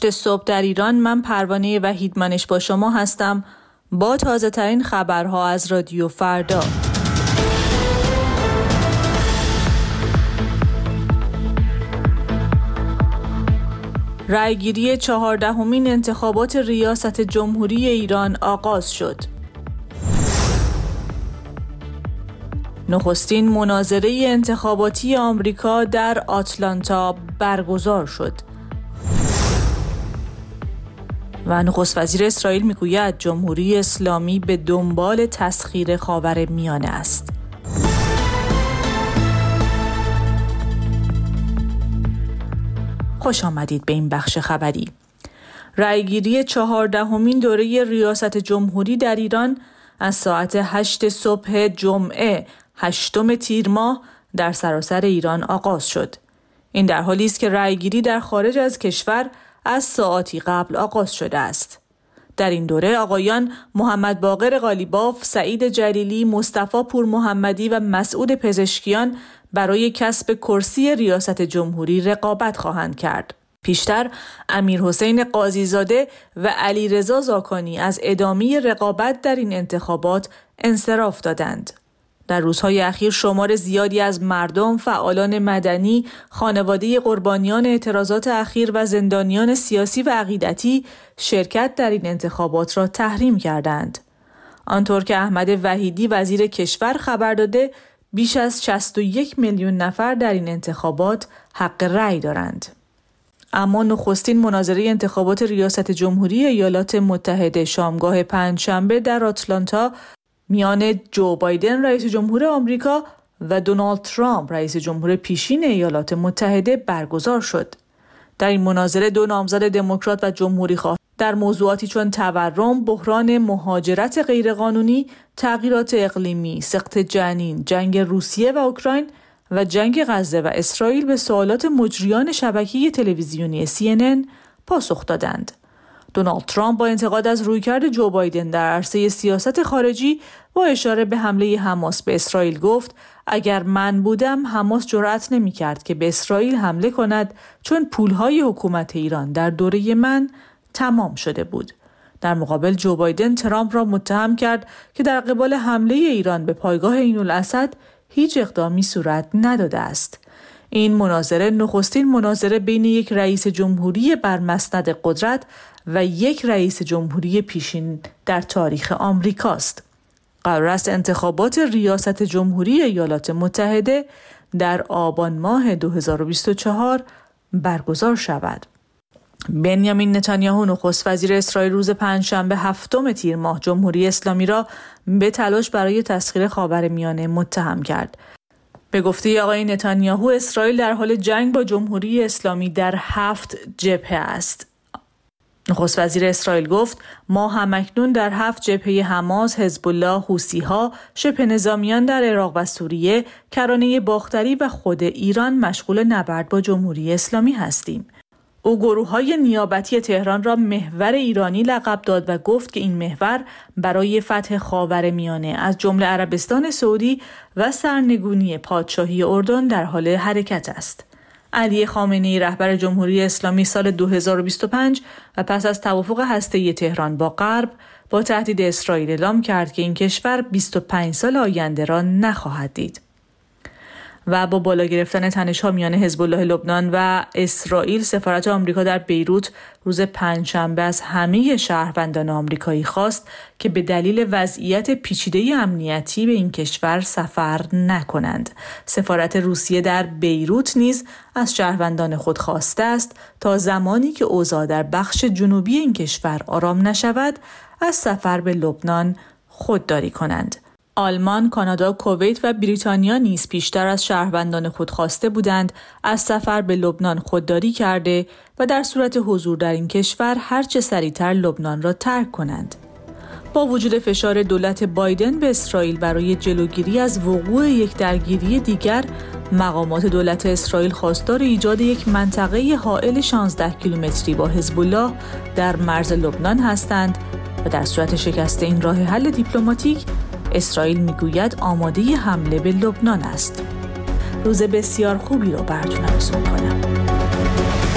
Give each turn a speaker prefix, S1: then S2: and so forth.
S1: صبح در ایران. من پروانه وحیدمنش با شما هستم با تازه ترین خبرها از رادیو فردا. رأیگیری 14مین انتخابات ریاست جمهوری ایران آغاز شد. نخستین مناظره انتخاباتی آمریکا در آتلانتا برگزار شد. و نخست وزیر اسرائیل میگوید جمهوری اسلامی به دنبال تسخیر خاورمیانه است. خوش آمدید به این بخش خبری. رأیگیری 14مین دوره ریاست جمهوری در ایران از ساعت 8 صبح جمعه 8 تیر ماه در سراسر ایران آغاز شد. این در حالی است که رأیگیری در خارج از کشور از ساعاتی قبل آغاز شده است. در این دوره آقایان محمد باقر قالیباف، سعید جلیلی، مصطفی پورمحمدی و مسعود پزشکیان برای کسب کرسی ریاست جمهوری رقابت خواهند کرد. پیشتر امیرحسین قاضیزاده و علیرضا زاکانی از ادامه رقابت در این انتخابات انصراف دادند. در روزهای اخیر شمار زیادی از مردم، فعالان مدنی، خانواده قربانیان اعتراضات اخیر و زندانیان سیاسی و عقیدتی شرکت در این انتخابات را تحریم کردند. آنطور که احمد وحیدی وزیر کشور خبر داده، بیش از 61 میلیون نفر در این انتخابات حق رأی دارند. اما نخستین مناظره انتخابات ریاست جمهوری ایالات متحده شامگاه پنجشنبه در آتلانتا میان جو بایدن رئیس جمهور آمریکا و دونالد ترامپ رئیس جمهور پیشین ایالات متحده برگزار شد. در این مناظره دو نامزد دموکرات و جمهوری‌خواه در موضوعاتی چون تورم، بحران مهاجرت غیرقانونی، تغییرات اقلیمی، سقط جنین، جنگ روسیه و اوکراین و جنگ غزه و اسرائیل به سوالات مجریان شبکه تلویزیونی CNN پاسخ دادند. دونالد ترامپ با انتقاد از رویکرد جو بایدن در عرصه سیاست خارجی با اشاره به حمله حماس به اسرائیل گفت اگر من بودم حماس جرأت نمی‌کرد که به اسرائیل حمله کند چون پولهای حکومت ایران در دوره من تمام شده بود. در مقابل جو بایدن ترامپ را متهم کرد که در قبال حمله ایران به پایگاه عین‌الاسد هیچ اقدامی صورت نداده است. این مناظره نخستین مناظره بین یک رئیس جمهوری بر مسند قدرت و یک رئیس جمهوری پیشین در تاریخ آمریکاست. قرار است انتخابات ریاست جمهوری ایالات متحده در آبان ماه 2024 برگزار شود. بنیامین نتانیاهو نخست وزیر اسرائیل روز پنجشنبه 7 تیر ماه جمهوری اسلامی را به تلاش برای تسخیر خاورمیانه متهم کرد. به گفته آقای نتانیاهو اسرائیل در حال جنگ با جمهوری اسلامی در 7 جبهه است. نخست وزیر اسرائیل گفت ما همکنون در 7 جبهه حماس، حزب الله، حوثی‌ها، شبه نظامیان در عراق و سوریه، کرانه باختری و خود ایران مشغول نبرد با جمهوری اسلامی هستیم. او گروه‌های نیابتی تهران را محور ایرانی لقب داد و گفت که این محور برای فتح خاورمیانه از جمله عربستان سعودی و سرنگونی پادشاهی اردن در حال حرکت است. علی خامنه‌ای رهبر جمهوری اسلامی سال 2025 و پس از توافق هسته‌ای تهران با غرب با تهدید اسرائیل اعلام کرد که این کشور 25 سال آینده را نخواهد دید. و با بالا گرفتن تنش‌ها میان حزب الله لبنان و اسرائیل، سفارت آمریکا در بیروت روز پنجشنبه از همه شهروندان آمریکایی خواست که به دلیل وضعیت پیچیده امنیتی به این کشور سفر نکنند. سفارت روسیه در بیروت نیز از شهروندان خود خواسته است تا زمانی که اوضاع در بخش جنوبی این کشور آرام نشود، از سفر به لبنان خودداری کنند. آلمان، کانادا، کویت و بریتانیا نیز پیشتر از شهروندان خود خواسته بودند از سفر به لبنان خودداری کرده و در صورت حضور در این کشور هرچه سریعتر لبنان را ترک کنند. با وجود فشار دولت بایدن به اسرائیل برای جلوگیری از وقوع یک درگیری دیگر، مقامات دولت اسرائیل خواستار ایجاد یک منطقه حائل 16 کیلومتری با حزب الله در مرز لبنان هستند و در صورت شکست این راه حل دیپلماتیک اسرائیل میگوید آماده حمله به لبنان است. روز بسیار خوبی رو براتون آرزو می‌کنم.